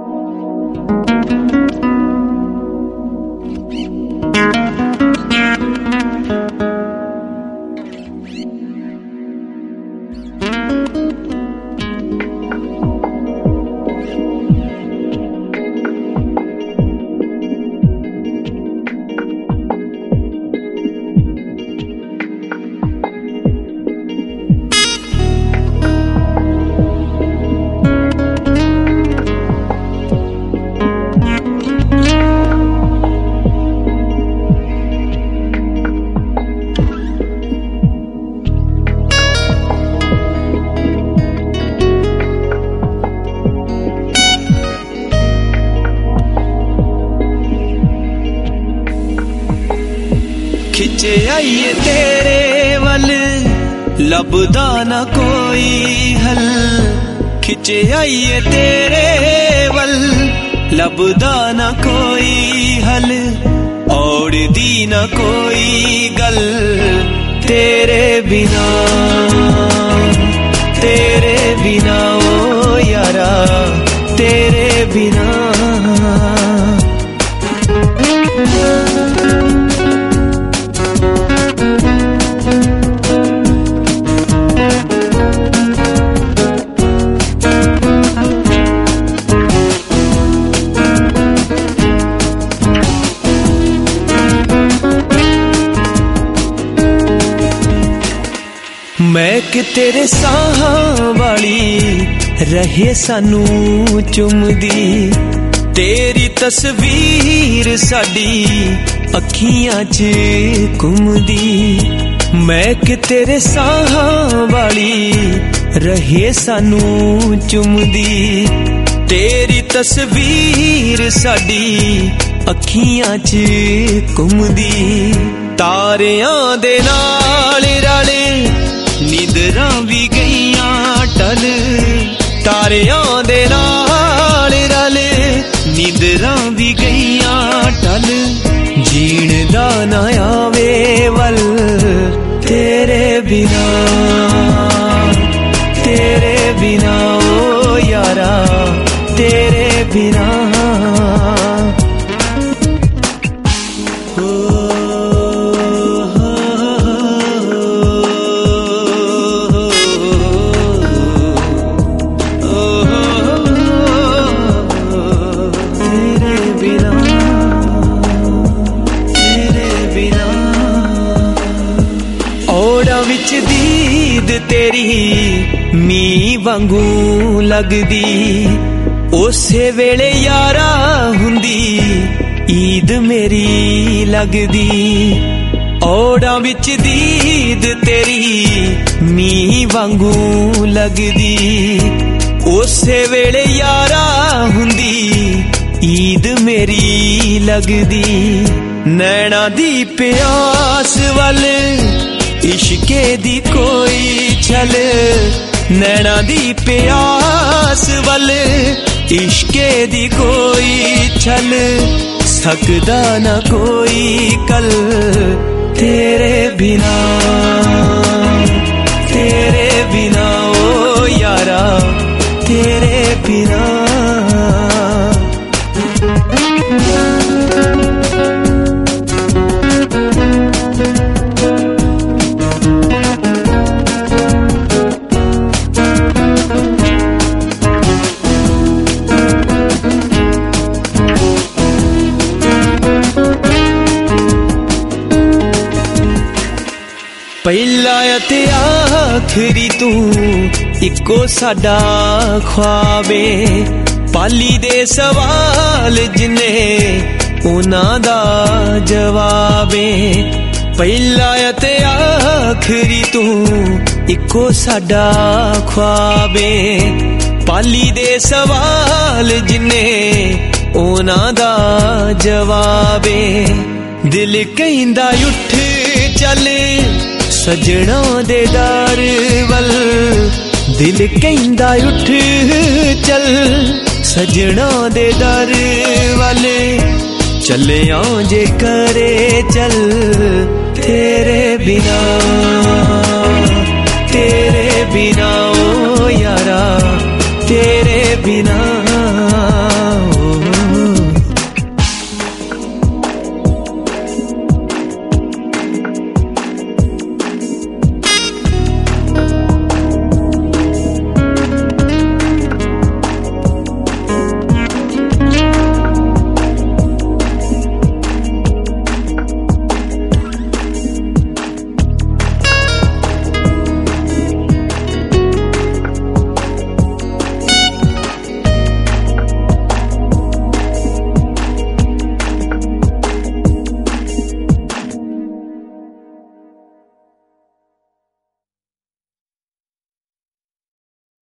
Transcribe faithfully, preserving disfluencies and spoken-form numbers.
खिचे आइए तेरे वल लभदा ना कोई हल, खिचे आइए तेरे वल लभदा ना कोई हल, और दी ना कोई गल तेरे बिना, तेरे बिना ओ यारा तेरे बिना। मैं कि तेरे साहां वाली रहे सानू चुमदी, तेरी तस्वीर साडी अखियां च घुमदी। मैं कि तेरे साहां वाली रहे सानू चुमदी, तेरी तस्वीर साडी अखियां च घुमदी। तारियां दे नाल रले नींदरां भी गईयां टल, तारियां दे नाल रल नींदरां भी गईयां टल। जीण दा ना आवे वल तेरे बिना, तेरे बिना ओ यारा तेरे बिना। विच दीद तेरी मी वांगू लगदी, उसे वेले यारा हुंदी ईद मेरी लगदी। औड़ा विच दीद तेरी मी वांगू लगदी, उसे वेले यारा हुंदी ईद मेरी लगदी। नैना दी प्यास वल इश्के दी कोई छल, नैना दी प्यास वल इश्के दी कोई छल। सकदा ना कोई कल तेरे बिना, तेरे बिना ओ यारा तेरे बिना। पहला ते आखरी तू इको साडा ख्वाबे, पाली दे सवाल जिन्ने उना दा जवाबे। पहला ते आखरी तू इको साडा ख्वाबे, पाली दे सवाल जिन्ने उना दा जवाबे। दिल कहंदा उठ चल सजना दे दर वल, दिल कहंदा उठ चल सजना दे दर वल। चलिया जे करे चल तेरे बिना, तेरे बिना ओ यारा तेरे बिना।